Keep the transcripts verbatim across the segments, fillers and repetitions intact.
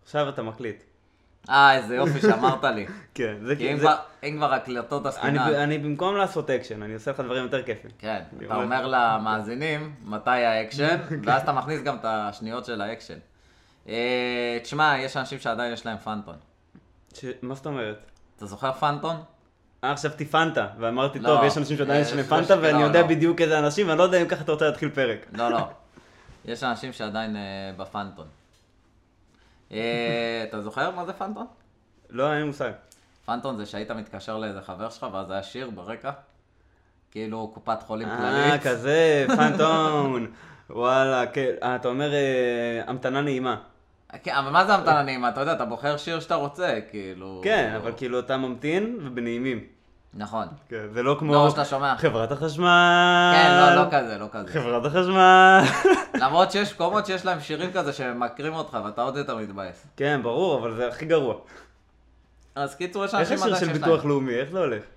עכשיו אתה מקליט. אה, איזה יופי שאמרת לי. כן, זה כי אם זה... כבר- אם כבר הקלטות עסקינן. אני, אני במקום לעשות אקשן, אני עושה לך דברים יותר כיפים. כן, אני אתה אומר- אומר למאזינים מתי האקשן, ואז אתה מכניס גם את השניות של האקשן. אה, תשמע, יש אנשים שעדיין יש להם פנטון. ש... מה זאת אומרת? אתה זוכר פנטון? אה, חשבתי פנטה, ואמרתי, לא, טוב, יש אנשים שעדיין יש אה, להם יש פנטה, אשכרה, ואני יודע לא. בדיוק איזה אנשים, ואני לא יודע אם ככה אתה רוצה להתחיל פרק. לא, לא. יש אנשים שעדיין אה, בפנטון. אה, אתה זוכר מה זה פנטון? לא, אין לי מושג. פנטון זה שהיית מתקשר לאיזה חבר שלך, ואז היה שיר ברקע. כאילו קופת חולים אה, כללית. כזה, פנטון. וואלה, כן. אה, אתה אומר אה, המתנה נעימה. כן, אבל מה זה המתנה נעימה? אתה יודע, אתה בוחר שיר שאתה רוצה, כאילו... כן, אבל כאילו אתה ממתין ובנעימים. נכון. כן, זה לא כמו לא, שאתה שומע. חברת החשמל. כן, לא, לא כזה, לא כזה. חברת החשמל. למרות שיש מקומות שיש להם שירים כזה שמכירים אותך ואתה עוד יותר מתבאס. כן, ברור, אבל זה הכי גרוע. אז קיצור, יש איך אנשים השיר עדיין של שיש ביטוח להם. לאומי? איך זה הולך?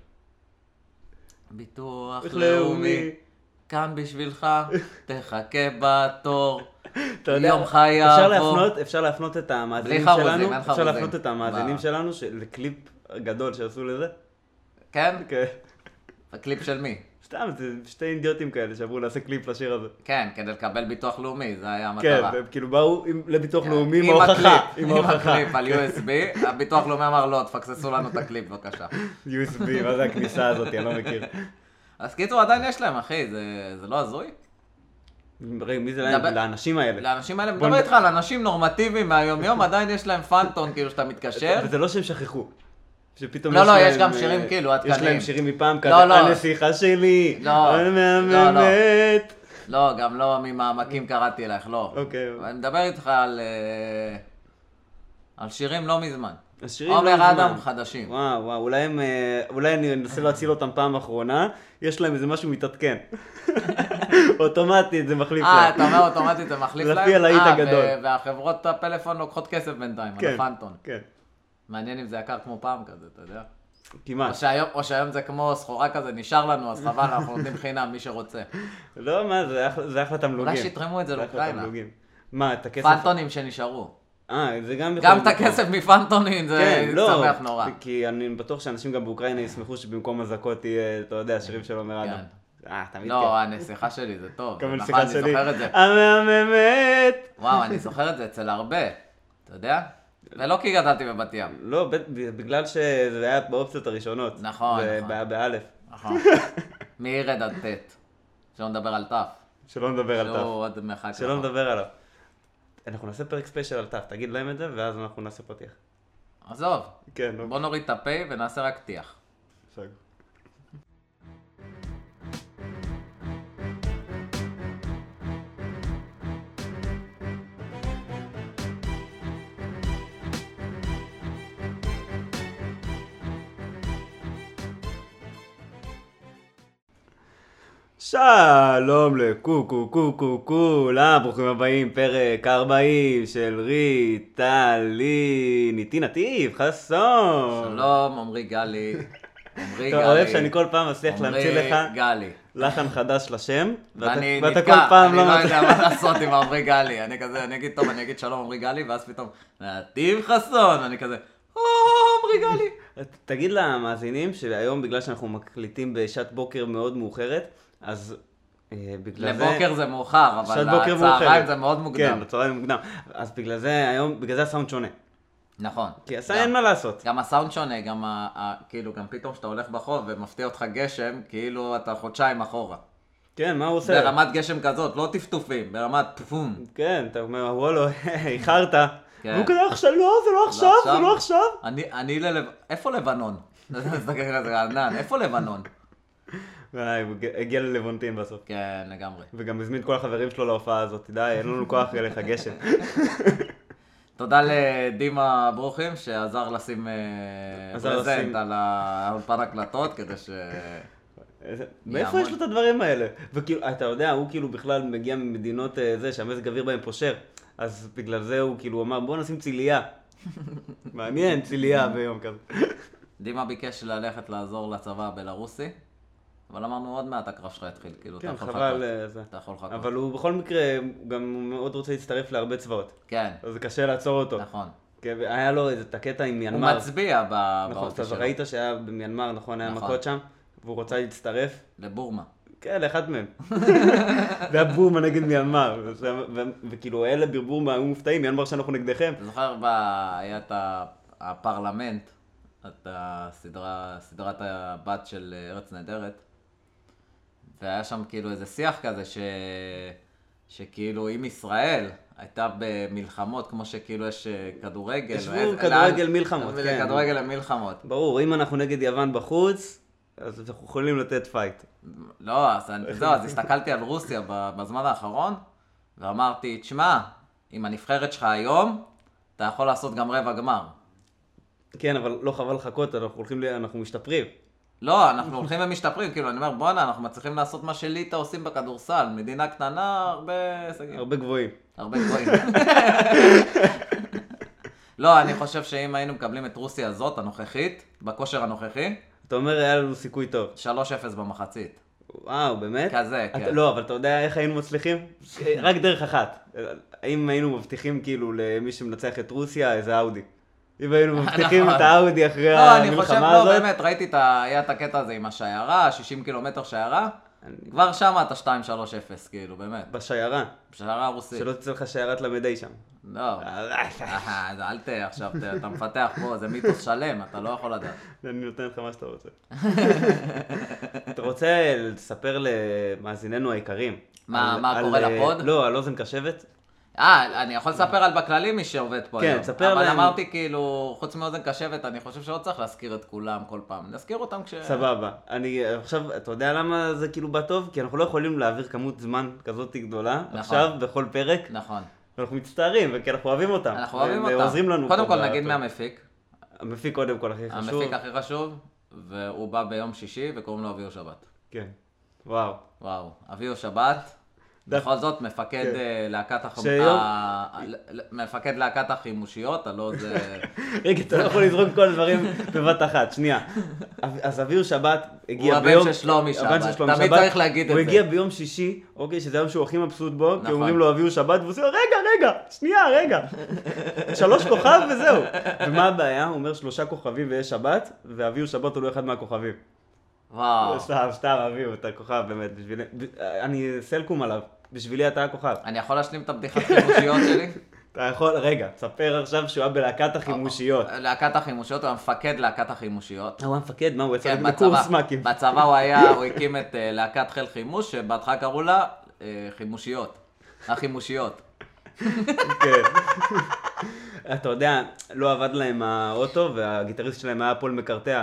ביטוח ביטוח לאומי, כאן בשבילך, תחכה בתור, אתה יודע, יום חי אפשר יעבור. להפנות, אפשר להפנות את המאזינים בלי חרוזים, שלנו, אין אפשר חרוזים. להפנות את המאזינים ב- שלנו של- לקליפ גדול שעשו לזה. כן? כן. הקליפ של מי? סתם, זה שתי אידיוטים כאלה שאמרו נעשה קליפ לשיר הזה. כן, כדי לקבל ביטוח לאומי, זה היה כן, המטרה. והם כאילו באו עם- לביטוח כן. לאומי עם עם ההוכחה. הקליפ, עם עם ההוכחה. הקליפ על יו אס בי, הביטוח לאומי אמר לא, תפקססו לנו את הקליפ בבקשה. יו אס בי, מה זה הכניסה הזאת? אני לא מכיר. אז קיצור, עדיין יש להם, אחי, זה- זה לא הזוי? רגע, מי זה להם? דבר- לאנשים האלה. לאנשים האלה, בוא מדבר נ- איתך על אנשים נורמטיביים מהיום יום, עדיין יש להם פנטון, כאילו שאתה מתקשר. וזה לא שהם שכחו. שפתאום לא, לא, להם, יש גם אה, שירים כאילו יש עדכניים. להם שירים מפעם כזה, לא, לא. הנסיכה שלי, לא, המהממת. לא, גם לא ממעמקים קראתי אלייך, לא. אוקיי. אני מדבר איתך על אה, על שירים לא מזמן. השירים לא עומר מזמן. אדם חדשים. וואו, וואו, אולי הם, אה, אולי אני אנסה להציל אותם פעם אחרונה, יש להם איזה משהו מתעדכן. אוטומטית זה מחליף אה, להם. אתה אומר אוטומטית זה מחליף זה להם? לפי הלהיט אה, הגדול. ו- והחברות הפלאפון לוקחות כסף בינתיים, על כן, הפנטון. כן, מעניין אם זה יקר כמו פעם כזה, אתה יודע? או כמעט. שהיום, או שהיום זה כמו סחורה כזה, נשאר לנו, אז חבל, אנחנו נותנים חינם, מי שרוצה. לא, מה, זה אחלה- זה אחלה תמלוגים. אולי שיתרמו את זה אחלה לאוקראינה. תמלוגים. מה, את הכסף? פנטונים שנשארו. אה, זה גם יכול גם את להיות. הכסף מפנטונים, זה כן, לא, יצמח נורא. כי אני בטוח שאנשים גם באוקראינה ישמחו שבמקום אזעקות תהיה, אתה יודע, שירים של עומר אדם. אה, תמיד לא, כן. הנסיכה שלי זה טוב. גם זה הנסיכה נכון, שלי. אני זוכר את זה. המהממת. וואו, אני זוכר את זה אצל הרבה. אתה יודע? ולא כי גדלתי בבת ים. לא, ב- בגלל שזה היה באופציות הראשונות. נכון, זה נכון. היה באלף. נכון. מירד עד ט'. שלא נדבר על ת'. שלא נדבר על שהוא תף. עוד מרחק. שלא רחוק. נדבר עליו. אנחנו נעשה פרק ספיישל על תף, תגיד להם את זה, ואז אנחנו נעשה פתיח. עזוב, כן, נו. בוא נוריד את הפה ונעשה רק טיח. סג. שלום לכו כו כו כולם, ברוכים הבאים, פרק ארבעים של ריטלין, איתי נתיב, חסון. שלום, עמרי גלי. עמרי אתה גלי. אוהב שאני כל פעם מצליח להמציא לך עמרי גלי. לחן חדש לשם, ואתה ואני ואתה נתקע, כל פעם אני לא לא מצליח. יודע מה לעשות עם עמרי גלי. אני כזה, אני אגיד טוב, אני אגיד שלום עמרי גלי, ואז פתאום, נתיב חסון, אני כזה, או, עמרי גלי. תגיד למאזינים שהיום בגלל שאנחנו מקליטים בשעת בוקר מאוד מאוחרת, אז אה, בגלל זה... לבוקר זה מאוחר, שעת אבל בוקר לצהריים מאוחרת. זה מאוד כן, מוקדם. לצהריים מוקדם. אז בגלל זה היום, בגלל זה הסאונד שונה. נכון. כי הסע גם- אין מה לעשות. גם הסאונד שונה, גם ה- ה- כאילו, גם פתאום שאתה הולך ברחוב ומפתיע אותך גשם, כאילו אתה חודשיים אחורה. כן, מה הוא עושה? ברמת גשם כזאת, לא טפטופים, ברמת פפום. כן, אתה אומר, וואלו, איחרת. כן. והוא כזה, עכשיו, לא, זה לא עכשיו, זה עכשיו? לא עכשיו. אני, אני ללב... איפה לבנון? תסתכל על זה, רענן, איפה לבנון? וואי, הוא הגיע ללוונטין בסוף. כן, לגמרי. וגם הזמין את כל החברים שלו להופעה הזאת, די, אין לנו כוח לך גשם. תודה לדימה ברוכים שעזר לשים אה, עזר פרזנט לשים- על האולפן הקלטות כדי ש... איזה- מאיפה יעמוד. יש לו את הדברים האלה? וכאילו, אתה יודע, הוא כאילו בכלל מגיע ממדינות אה, זה, שהמזג אוויר בהם פושר. אז בגלל זה הוא כאילו אמר, בוא נשים צילייה. מעניין, צילייה ביום כזה. דימה ביקש ללכת לעזור לצבא הבלרוסי, אבל אמרנו עוד מעט הקרב שלך יתחיל, כאילו, אתה כן, יכול חבל לחכות. אה, זה. אתה יכול לחכות. אבל הוא בכל מקרה, הוא גם מאוד רוצה להצטרף להרבה צבאות. כן, אז זה קשה לעצור אותו. נכון. כן, היה לו את הקטע עם הוא מיינמר. מצביע ב- נכון, באופי אתה שלו. ראית שהיה במיינמר, נכון, היה נכון. מכות שם, והוא רצה להצטרף. לבורמה. כן, לאחד מהם. זה היה בורמה נגד מיינמר, ו- ו- וכאילו אלה בבורמה היו מופתעים, מיינמר שאנחנו נגדכם. אתה זוכר, ב- היה את ה- הפרלמנט, את הסדרה, סדרת הבת של ארץ נהדרת, והיה שם כאילו איזה שיח כזה ש... שכאילו אם ישראל הייתה במלחמות, כמו שכאילו יש כדורגל. ישבו ואיזה- כדורגל לאן- מלחמות, כן. כדורגל למלחמות. ברור, אם אנחנו נגד יוון בחוץ, אז אנחנו יכולים לתת פייט. לא, אז אני- זהו, אז הסתכלתי על רוסיה ב- בזמן האחרון, ואמרתי, תשמע, עם הנבחרת שלך היום, אתה יכול לעשות גם רבע גמר. כן, אבל לא חבל לחכות, אנחנו הולכים, ל- אנחנו משתפרים. לא, אנחנו הולכים ומשתפרים, כאילו, אני אומר, בואנה, אנחנו מצליחים לעשות מה שליטא עושים בכדורסל. מדינה קטנה, הרבה הישגים. הרבה גבוהים. הרבה גבוהים. לא, אני חושב שאם היינו מקבלים את רוסיה הזאת, הנוכחית, בכושר הנוכחי, אתה אומר, היה לנו סיכוי טוב. שלוש אפס במחצית. וואו, באמת? כזה, אתה, כן. לא, אבל אתה יודע איך היינו מצליחים? רק דרך אחת. האם היינו מבטיחים כאילו למי שמנצח את רוסיה איזה אאודי? אם היינו מבטיחים נכון. את האאודי אחרי לא, אני חושב, המלחמה לא, הזאת? באמת, ראיתי את ה... היה את הקטע הזה עם השיירה, שישים קילומטר שיירה, כבר שם אתה שתיים שלוש אפס, כאילו, באמת. בשיירה. שיירה רוסית. שלא תצא לך שיירת למדי שם. לא. אה, אל ת... עכשיו, ת- אתה מפתח פה, זה מיתוס שלם, אתה לא יכול לדעת. אני נותן לך מה שאתה רוצה. אתה רוצה לספר למאזיננו היקרים? מה- על- מה על, קורה אה, לפוד? לא, על אוזן קשבת? אה, אני יכול לספר על בכללי מי שעובד פה כן, היום. תספר אבל להם. אמרתי כאילו, חוץ מאוזן קשבת, אני חושב שלא צריך להזכיר את כולם כל פעם. נזכיר אותם כש... סבבה. אני עכשיו, אתה יודע למה זה כאילו בא טוב? כי אנחנו לא יכולים להעביר כמות זמן כזאת גדולה, נכון. עכשיו בכל פרק, נכון. ואנחנו מצטערים, וכי אנחנו אוהבים אותם. אנחנו אוהבים הם אותם. עוזרים לנו. קודם פה כל ב- נגיד פה. מהמפיק. המפיק קודם כל הכי חשוב. המפיק הכי חשוב, והוא בא ביום שישי וקוראים לו אביהו שבת. כן. וואו. וואו, אביהו שבת, בכל זאת מפקד כן. אה, להקת החימ- שיום- ה- ל- ל- מפקד להקת החימושיות, הלא זה... רגע, אתה לא יכול לזרוק כל הדברים בבת אחת, שנייה. אז אביהו שבת הגיע הוא הבן ביום... של שלומי שבת, הבן של שלומי תמיד שבת. צריך להגיד הוא את זה. הגיע ביום שישי, אוקיי, שזה היום שהוא הכי מבסוט בו, כי נכון. אומרים לו אביהו שבת, והוא עושה, רגע, רגע, שנייה, רגע. שלוש כוכב וזהו. ומה הבעיה? הוא אומר שלושה כוכבים ויש שבת, ואביהו שבת הוא לא אחד מהכוכבים. וואו. סתם, סתם, אביהו, אתה כוכב באמת, בשבילי... אני סלקום עליו, בשבילי אתה הכוכב. אני יכול להשלים את הבדיחת חימושיות שלי? אתה יכול, רגע, תספר עכשיו שהוא היה בלהקת החימושיות. להקת החימושיות, הוא המפקד להקת החימושיות. הוא המפקד, מה, הוא יצא כן, לקורס בצבא, מ"כים. בצבא הוא היה, הוא הקים את אה, להקת חיל חימוש, שבהתחלה קראו לה אה, חימושיות. החימושיות. כן. אתה יודע, לא עבד להם האוטו, והגיטריסט שלהם היה פול מקרטע.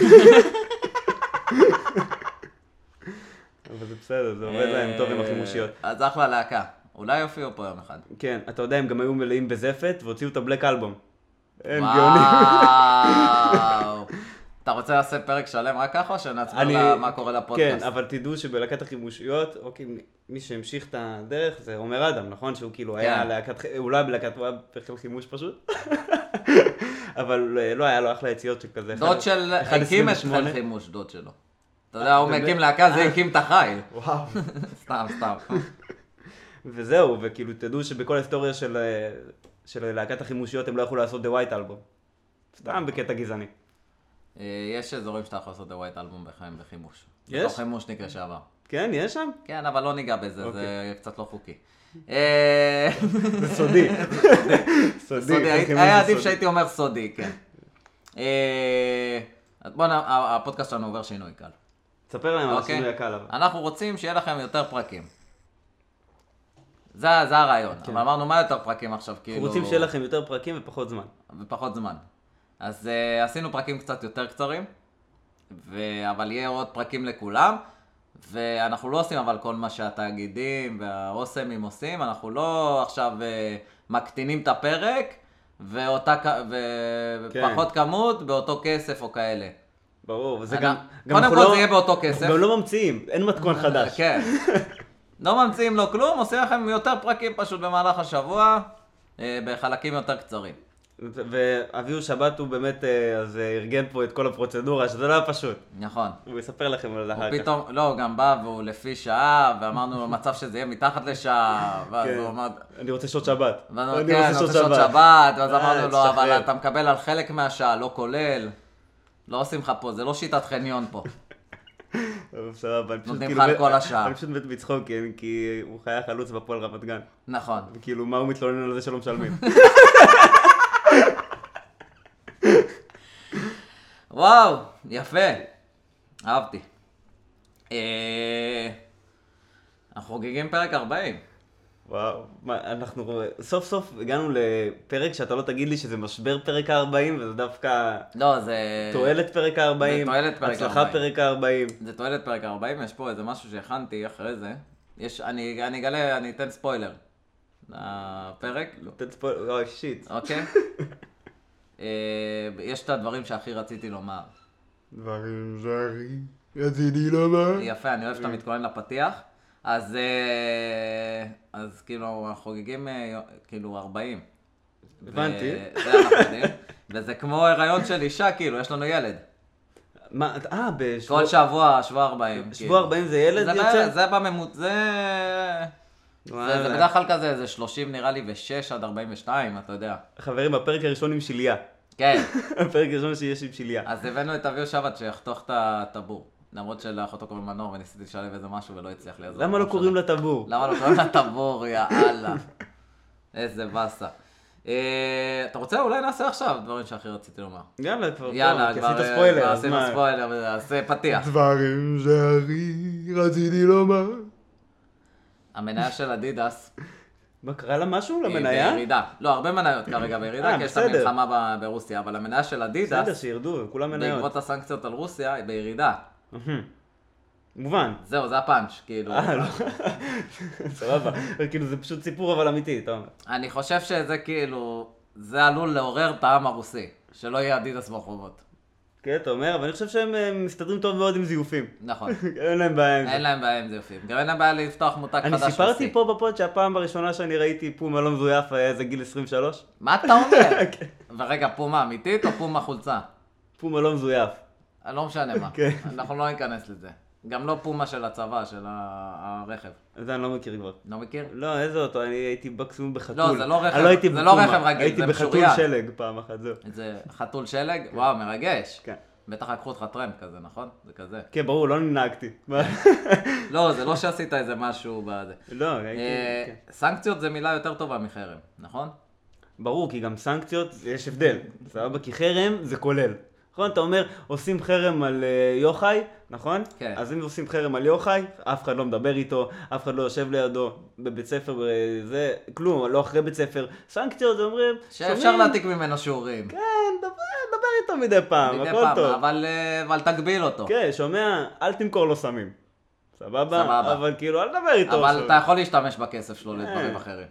אבל זה בסדר, זה עובד להם טוב עם החימושיות. אה, אז אחלה להקה. אולי יופיעו פה יום אחד. כן, אתה יודע, הם גם היו מלאים בזפת, והוציאו את הבלק אלבום. הם גאונים. וואו. אתה רוצה לעשות פרק שלם רק ככה, או שנצביע אני- לה מה קורה לפודקאסט? כן, אבל תדעו שבלהקת החימושיות, אוקיי, מי שהמשיך את הדרך זה עומר אדם, נכון? שהוא כאילו היה כן. להקת, הוא לא היה בלהקת, הוא היה בחיל חימוש פשוט. אבל אה, לא היה לו אחלה יציאות שכזה. דוד אחד- של... אחד הקים עשרים את ושמונה. חיל חימוש, דוד שלו. אתה יודע, הוא באמת? מקים להקה, זה הקים את החיל. וואו. סתם, סתם. וזהו, וכאילו תדעו שבכל ההיסטוריה של, אה, של להקת החימושיות הם לא יכלו לעשות The White Album. סתם בקטע גזעני. אה, יש אזורים שאתה יכול לעשות את הווייט אלבום בחיים בחימוש. יש? בתור חימושניק לשעבר. כן, יש שם? כן, אבל לא ניגע בזה, זה אוקיי. קצת לא חוקי. אה, זה סודי. סודי. סודי, הי- חימוש היה זה עדיף סודי. שהייתי אומר סודי, כן. אה, אז בואו, ה- הפודקאסט שלנו עובר שינוי קל. תספר להם על אוקיי? השינוי הקל אבל. אנחנו רוצים שיהיה לכם יותר פרקים. זה זה הרעיון. כן. אבל אמרנו, מה יותר פרקים עכשיו? כאילו... אנחנו רוצים שיהיה לכם יותר פרקים ופחות זמן. ופחות זמן. אז uh, עשינו פרקים קצת יותר קצרים, ו... אבל יהיה עוד פרקים לכולם, ואנחנו לא עושים אבל כל מה שהתאגידים והאוסמים עושים, אנחנו לא עכשיו uh, מקטינים את הפרק, ואותה, כ- ו... כן. ופחות כמות באותו כסף או כאלה. ברור, וזה אנ- גם... גם קודם אנחנו כל לא- זה יהיה באותו כסף. אנחנו גם לא ממציאים, אין מתכון חדש. כן. לא ממציאים לו כלום, עושים לכם יותר פרקים פשוט במהלך השבוע, אה, בחלקים יותר קצרים. ואביהו שבת הוא באמת, אז ארגן פה את כל הפרוצדורה, שזה לא היה פשוט. נכון. הוא יספר לכם על זה אחר כך. הוא פתאום, לא, הוא גם בא והוא לפי שעה, ואמרנו לו מצב שזה יהיה מתחת לשעה, ואז הוא אמר... אני רוצה שעות שבת. ואנו, כן, אני רוצה שעות שבת, ואז אמרנו לו, תשתחרר. אבל אתה מקבל על חלק מהשעה, לא כולל. לא עושים לך פה, זה לא שיטת חניון פה. טוב, סבבה, אני פשוט נותנים כאילו... לך על כל השעה. אני פשוט מת בצחוק, כן, כי הוא חיה חלוץ בפועל רמת גן. נכון. וכאילו, מה הוא מתלונן על זה שלא משלמים? וואו, יפה. אהבתי. אה, אנחנו חוגגים פרק ארבעים. וואו, מה, אנחנו סוף סוף הגענו לפרק שאתה לא תגיד לי שזה משבר פרק ה-ארבעים, וזה דווקא לא, זה... תועלת פרק ה-ארבעים, זה תועלת פרק הצלחה ה-ארבעים. פרק ה-ארבעים. זה תועלת פרק ארבעים, יש פה איזה משהו שהכנתי אחרי זה. יש, אני, אני אגלה, אני אתן ספוילר. לפרק. תן ספוילר, אוי שיט. אוקיי? אה, יש את הדברים שהכי רציתי לומר. דברים זרים, רציתי לומר. יפה, אני אוהב שאתה מתכונן לפתיח. אז, אה, אז כאילו, אנחנו חוגגים אה, כאילו ארבעים. הבנתי. זה אנחנו יודעים. וזה כמו הריון של אישה, כאילו, יש לנו ילד. מה, אה, בשבוע... כל שבוע, שבוע ארבעים. שבוע ארבעים זה ילד זה יוצא? ב- זה בממוצע, זה... זה, זה בדרך כלל כזה, זה שלושים נראה לי ושש עד ארבעים ושתיים, אתה יודע. חברים, הפרק הראשון עם שליה. כן. הפרק הראשון שיש עם שליה. אז הבאנו את אביהו שבת שיחתוך את הטבור. למרות שלאחותו קוראים מנור וניסיתי לשלב איזה משהו ולא הצליח לי. למה לא קוראים לה טבור? למה לא קוראים לה טבור, יאללה. איזה באסה. אה, אתה רוצה אולי נעשה עכשיו דברים שהכי רציתי לומר. יאללה, כבר יאללה, טוב, כי כבר עשית אה, ספוילר, כבר אז עשינו מה? ספוילר, אז פתיח. דברים זרי, רציתי לומר. המניה של אדידס מה, קרה לה משהו היא למניה? בירידה. לא, הרבה מניות כרגע בירידה, אה, כי יש את בסדר. המלחמה ב- ברוסיה, אבל המניה של בסדר, אדידס, שירדו, כולם מניות. בעקבות הסנקציות על רוסיה, היא בירידה. מהמם. מובן. זהו, זה הפאנץ', כאילו. אה, לא. סבבה. כאילו זה פשוט סיפור אבל אמיתי, אתה אומר. אני חושב שזה כאילו, זה עלול לעורר את העם הרוסי, שלא יהיה אדידס ברחובות. כן, אתה אומר, אבל אני חושב שהם אה, מסתדרים טוב מאוד עם זיופים. נכון. אין להם בעיה עם זה. אין להם בעיה עם זיופים. גם אין להם בעיה לפתוח מותג אני חדש רוסי. סיפרתי פה בפוד שהפעם הראשונה שאני ראיתי פומה לא מזויף היה איזה גיל עשרים ושלוש. מה אתה אומר? כן. ורגע, פומה אמיתית או פומה חולצה? פומה לא מזויף. לא משנה מה. כן. אנחנו לא ניכנס לזה. גם לא פומה של הצבא, של ה- הרכב. זה אני לא מכיר כבר. לא מכיר? לא, איזה אוטו, אני הייתי מקסימום בחתול. לא, זה לא רכב- אני לא הייתי זה לא בפומה, רכב רגיל, הייתי זה בחתול משוריין. שלג פעם אחת, זהו. זה חתול שלג? וואו, מרגש. כן. בטח לקחו אותך טרמפ כזה, נכון? זה כזה. כן, ברור, לא נהגתי. מה? לא, זה לא שעשית איזה משהו בזה. לא, הייתי... אה, כן. סנקציות זה מילה יותר טובה מחרם, נכון? ברור, כי גם סנקציות, יש הבדל. סבבה? כי חרם זה כולל. נכון? אתה אומר, עושים חרם על אה, יוחאי, נכון? כן. אז אם עושים חרם על יוחאי, אף אחד לא מדבר איתו, אף אחד לא יושב לידו, בבית ספר, זה, כלום, לא אחרי בית ספר. סנקציות, זה אומרים, שאפשר להעתיק ממנו שיעורים. כן, דבר, דבר איתו מדי פעם, מדי הכל פעם, טוב. אבל, אה, אבל תגביל אותו. כן, שומע, אל תמכור לו סמים. סבבה? סבבה. אבל כאילו, אל תדבר איתו. אבל עכשיו. אתה יכול להשתמש בכסף שלו לדברים אחרים.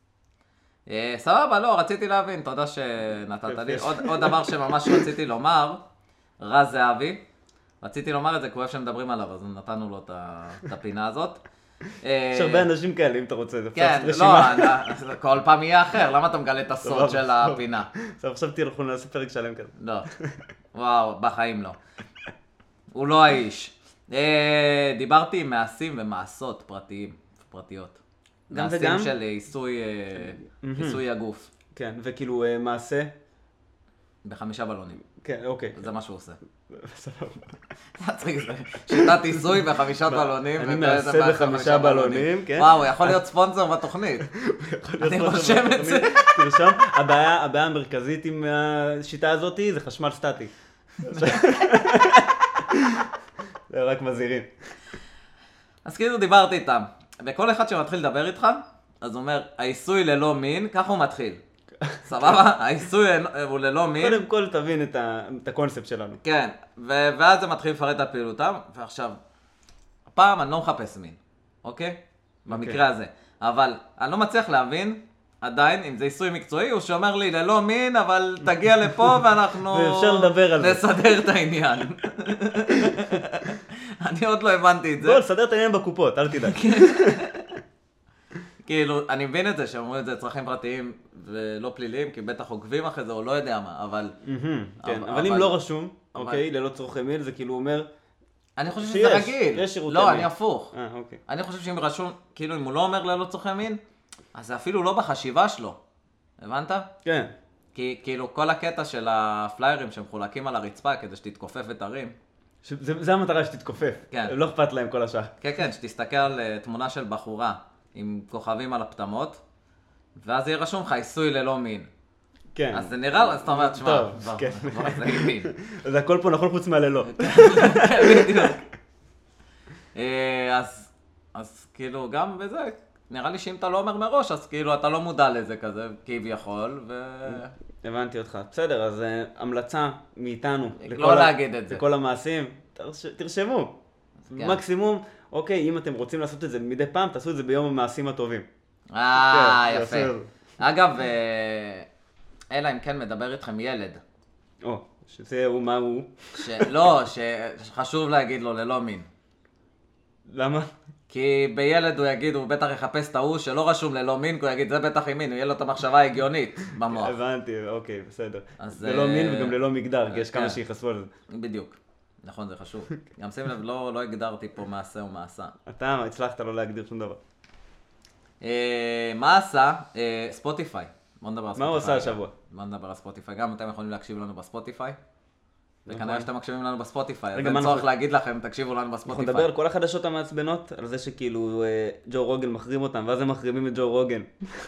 אה, סבבה, לא, רציתי להבין, תודה שנתת לי. עוד עוד דבר שממש רציתי לומר, רז זהבי, רציתי לומר את זה, כי הוא אוהב שמדברים עליו, אז נתנו לו את ה- את הפינה הזאת. אה, יש הרבה אנשים כאלה, אם אתה רוצה, זה אפשר כן, לעשות לא, רשימה. אני- כל פעם יהיה אחר, למה אתה מגלה את הסוד סבבה, של סבבה. הפינה? עכשיו חשבתי, אנחנו נעשה פרק שלם כזה. לא, וואו, בחיים לא. הוא לא האיש. אה, דיברתי עם מעשים ומעשות פרטיים, פרטיות. גם מעשים וגם? של עיסוי, אה, עיסוי הגוף, כן, וכאילו אה, מעשה. בחמישה בלונים. כן, אוקיי. זה מה שהוא עושה. סבבה. מצחיק, זה שיטת עיסוי בחמישה בלונים. אני וכאלה, מעשה זה מעשה בחמישה בלונים, כן. וואו, הוא יכול להיות ספונסר בתוכנית. אני רושם את זה. תרשום, הבעיה הבעיה המרכזית עם השיטה הזאת זה חשמל סטטי. זה רק מזהירים. אז כאילו דיברתי איתם, וכל אחד שמתחיל לדבר איתך, אז הוא אומר, העיסוי ללא מין, ככה הוא מתחיל. סבבה? העיסוי הוא ללא מין. קודם כל תבין את ה- את הקונספט שלנו. כן, ו- ואז זה מתחיל לפרט על פעילותם, ועכשיו, הפעם אני לא מחפש מין, אוקיי? במקרה הזה. אבל אני לא מצליח להבין, עדיין, אם זה עיסוי מקצועי, הוא שאומר לי ללא מין, אבל תגיע לפה ואנחנו... ואפשר לדבר על זה. נסדר את העניין. אני עוד לא הבנתי את זה. בוא, תסדר את העניין בקופות, אל תדאג. כאילו, אני מבין את זה, שאומרים את זה צרכים פרטיים ולא פליליים, כי בטח עוקבים אחרי זה, או לא יודע מה, אבל... כן, אבל אם לא רשום, אוקיי, ללא צורכי מין, זה כאילו אומר... אני חושב שזה רגיל. שיש שירותי מין. לא, אני הפוך. אה, אוקיי. אני חושב שאם רשום, כאילו, אם הוא לא אומר ללא צורכי מין, אז זה אפילו לא בחשיבה שלו. הבנת? כן. כי כאילו כל הקטע של הפליירים שמחולקים על הרצפה כדי שתתכופף ותרים. זה, זה המטרה שתתכופף. כן. לא אכפת להם כל השאר. כן, כן, שתסתכל על uh, תמונה של בחורה עם כוכבים על הפטמות, ואז יהיה רשום לך עיסוי ללא מין. כן. אז זה נראה, אז אתה אומר, תשמע, טוב, כן. זה מין. זה הכל פה נכון חוץ מהללא. בדיוק. אז, אז כאילו גם בזה, נראה לי שאם אתה לא אומר מראש, אז כאילו אתה לא מודע לזה כזה, כביכול, ו... הבנתי אותך. בסדר, אז uh, המלצה מאיתנו. לא להגיד את זה. לכל המעשים, תרש... תרשמו. כן. מקסימום, אוקיי, אם אתם רוצים לעשות את זה מדי פעם, תעשו את זה ביום המעשים הטובים. אה, כן, יפה. יפה. אגב, אלא אם כן מדבר איתכם ילד. או, שזה הוא מה הוא. לא, שחשוב להגיד לו ללא מין. למה? כי בילד הוא יגיד, הוא בטח יחפש את ההוא שלא רשום ללא מין, כי הוא יגיד, זה בטח עם מין, הוא יהיה לו את המחשבה ההגיונית במוח. הבנתי, אוקיי, בסדר. אז, ללא מין אה, וגם ללא מגדר, כי יש כן. כמה שיחסו על זה. בדיוק. נכון, זה חשוב. גם שים לב, לא, לא הגדרתי פה מעשה ומעשה. אתה הצלחת לא להגדיר שום דבר. אה, מה עשה? אה, ספוטיפיי. בוא נדבר על ספוטיפיי. מה הוא עשה השבוע? בוא נדבר על ספוטיפיי. גם אתם יכולים להקשיב לנו בספוטיפיי. וכנראה שאתם מקשיבים לנו בספוטיפיי, אז רגע, אין מה צורך אנחנו- להגיד לכם, תקשיבו לנו אנחנו בספוטיפיי. נדבר על כל החדשות המעצבנות, על זה שכאילו אה, ג'ו רוגן מחרים אותם, ואז הם מחרימים את ג'ו רוגן.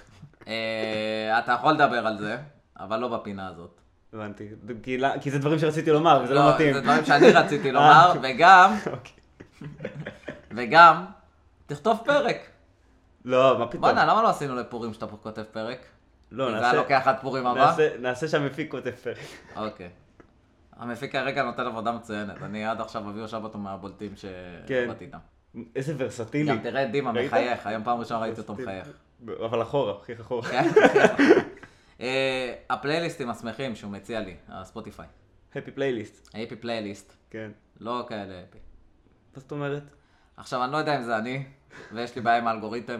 אה, אתה יכול לדבר על זה, אבל לא בפינה הזאת. הבנתי, כי, לא- כי זה דברים שרציתי לומר, וזה לא מתאים. זה דברים שאני רציתי לומר, וגם, אוקיי. וגם, תכתוב פרק. לא, מה פתאום? בוא'נה, למה לא עשינו לפורים שאתה כותב פרק? לא, כי זה נעשה- היה לוקח עד פורים הבא? נעשה- נעשה שהמפיק כותב פרק. אוקיי. המפיק הרגע נותן עבודה מצוינת. אני עד עכשיו אביו שבת מהבולטים כן. שעבדתי איתם. איזה ורסטילי. גם תראה את דימה ראית? מחייך, היום פעם ראשונה ראיתי אותו מחייך. אבל אחורה, הכי אחורה. כן? אה, הפלייליסטים השמחים שהוא מציע לי, הספוטיפיי. הפי פלייליסט. האפי פלייליסט, כן. לא כאלה אפי. מה זאת אומרת? עכשיו, אני לא יודע אם זה אני, ויש לי בעיה עם האלגוריתם,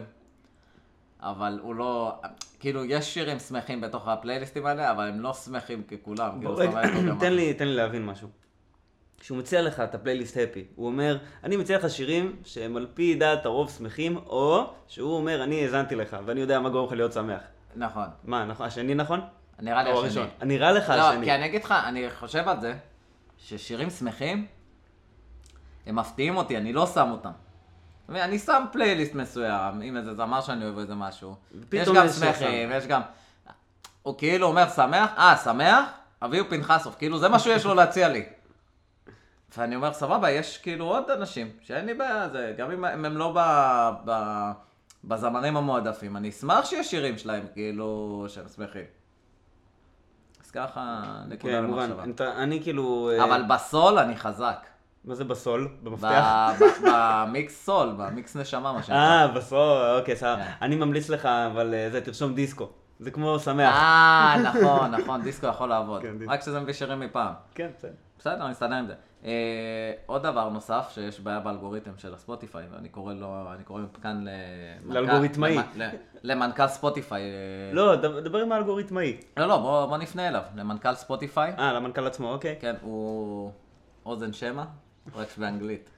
אבל הוא לא... כאילו, יש שירים שמחים בתוך הפלייליסטים האלה, אבל הם לא שמחים ככולם. כאילו, רגע, זאת אומרת, הוא גם תן משהו. לי, תן לי להבין משהו. כשהוא מציע לך את הפלייליסט הפי, הוא אומר, אני מציע לך שירים שהם על פי דעת הרוב שמחים, או שהוא אומר, אני האזנתי לך, ואני יודע מה גורם לך להיות שמח. נכון. מה, נכון? השני נכון? נראה לי או השני. הראשון? נראה לך לא, השני. כי אני אגיד לך, אני חושב על זה, ששירים שמחים, הם מפתיעים אותי, אני לא שם אותם. זאת אומרת, אני שם פלייליסט מסוים, עם איזה זמר שאני אוהב איזה משהו. יש ופתאום גם יש שמחים, שם. יש גם... הוא כאילו אומר שמח, אה, שמח? אביהו פנחסוב, כאילו זה מה שיש לו להציע לי. ואני אומר, סבבה, יש כאילו עוד אנשים שאין לי בעיה, זה, גם אם הם לא ב, ב, בזמרים המועדפים, אני אשמח שיש שירים שלהם, כאילו, שהם שמחים. אז ככה, נקודה כן, מובן. למחשבה. אתה- אני כאילו... אה, אבל בסול אני חזק. מה זה בסול? ב- במפתח? ב- במיקס סול, במיקס נשמה, מה שנקרא. אה, בסול, אוקיי, סבבה. כן. אני ממליץ לך, אבל אה, זה, תרשום דיסקו. זה כמו שמח. אה, נכון, נכון, דיסקו יכול לעבוד. כן, דיסקו. רק שזה מביא שירים מפעם. כן, בסדר. בסדר, אני אסתדר עם זה. אה, עוד דבר נוסף, שיש בעיה באלגוריתם של הספוטיפיי, ואני קורא לו, אני קורא כאן למנכ"ל... לאלגוריתמאי. למ- ל- למנכ"ל ספוטיפיי. אה, לא, ד- דבר עם האלגוריתמאי. לא, לא, בוא בוא נפנה אליו. למנכ"ל ספוטיפיי. אה, למנכ"ל עצמו, אוקיי. כן, הוא אוזן שמע, רק באנגלית.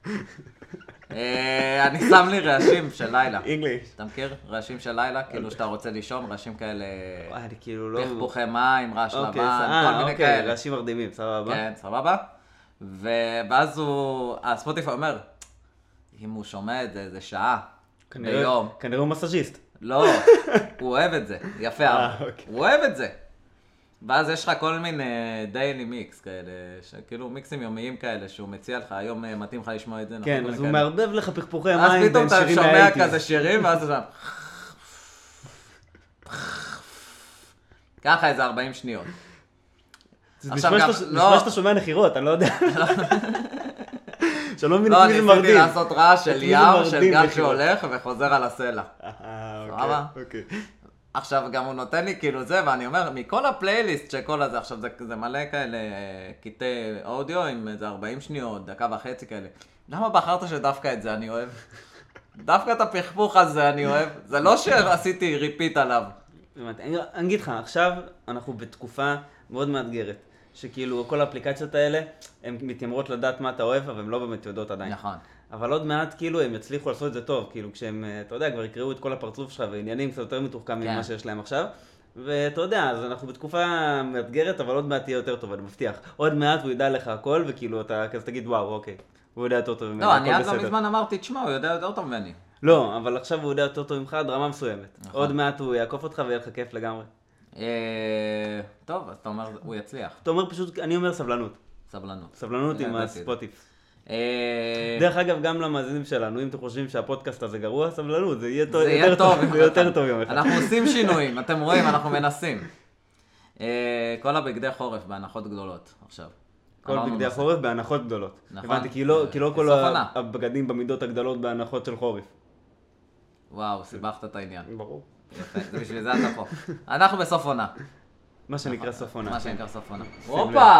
אה, אני שם לי רעשים של לילה. אינגליש. אתה מכיר? רעשים של לילה, כאילו שאתה רוצה לישון, רעשים כאלה, וואי, אני כאילו לא... פכפוכי מים, רעש אוקיי, לבן, אה, כל מיני אוקיי, כאלה. רעשים מרדימים, סבבה. כן, סבבה? ו- ואז הוא, הספוטיפיי אומר, אם הוא שומע את זה איזה שעה כנראה- ביום, כנראה הוא מסאז'יסט. לא, הוא אוהב את זה, יפה, אה, אבל. אוקיי. הוא אוהב את זה. ואז יש לך כל מיני דיילי מיקס כאלה, כאילו מיקסים יומיים כאלה, שהוא מציע לך, היום אה, מתאים לך לשמוע את זה, נכון? כן, כל אז מיני הוא כאלה. מערבב לך פכפוכי אז מים פתאום בין אתה שירים שומע מהאייטיז. כזה שירים, ואז אתה... ככה איזה ארבעים שניות. זה עכשיו נשמע גם- שאתה- לא. נשמע שאתה שומע נחירות, אני לא יודע. שאני לא מבין את לא, מי זה ניסיתי מרדים. לעשות רעש של את מי זה ים, מרדים של גל בכלל? שהולך וחוזר על הסלע. אה, סבבה? אוקיי, אוקיי. עכשיו גם הוא נותן לי כאילו זה, ואני אומר, מכל הפלייליסט שכל הזה, עכשיו זה, זה מלא כאלה אה, קטעי אודיו עם איזה ארבעים שניות, דקה וחצי כאלה. למה בחרת שדווקא את זה אני אוהב? דווקא את הפכפוך הזה אני אוהב. זה לא שעשיתי ריפיט עליו. אני אגיד לך, עכשיו אנחנו בתקופה מאוד מאתגרת, שכאילו כל האפליקציות האלה, הן מתיימרות לדעת מה אתה אוהב, אבל הן לא באמת יודעות עדיין. נכון. אבל עוד מעט כאילו הם יצליחו לעשות את זה טוב, כאילו כשהם, אתה יודע, כבר יקראו את כל הפרצוף שלך ועניינים קצת יותר מתוחכם ממה שיש להם עכשיו. ואתה יודע, אז אנחנו בתקופה מאתגרת, אבל עוד מעט תהיה יותר טוב, אני מבטיח. עוד מעט הוא ידע לך הכל, וכאילו אתה כזה תגיד, וואו, אוקיי, הוא יודע יותר טוב ממני, לא, הכל אני עד בסדר. לא מזמן אמרתי, תשמע, הוא יודע יותר טוב ממני. לא, אבל עכשיו הוא יודע יותר טוב ממך עד רמה מסוימת. עוד מעט הוא יעקוף אותך ויהיה לך כיף לגמרי. טוב, אז אתה אומר, הוא יצליח. אתה אומר פשוט, אני אומר סבלנות. סבלנות. סבלנות עם הספוטיפ. דרך אגב, גם למאזינים שלנו, אם אתם חושבים שהפודקאסט הזה גרוע, סבלנות, זה יהיה יותר טוב יום אחד. אנחנו עושים שינויים, אתם רואים, אנחנו מנסים. כל הבגדי חורף בהנחות גדולות עכשיו. כל בגדי החורף בהנחות גדולות. נכון. הבנתי, כי לא כל הבגדים במידות הגדולות בהנחות של חורף. וואו, סיבכת את העניין. ברור. יפה, זה בשביל זה אתה פה. אנחנו בסוף עונה. מה שנקרא סוף עונה. מה שנקרא סוף עונה. הופה!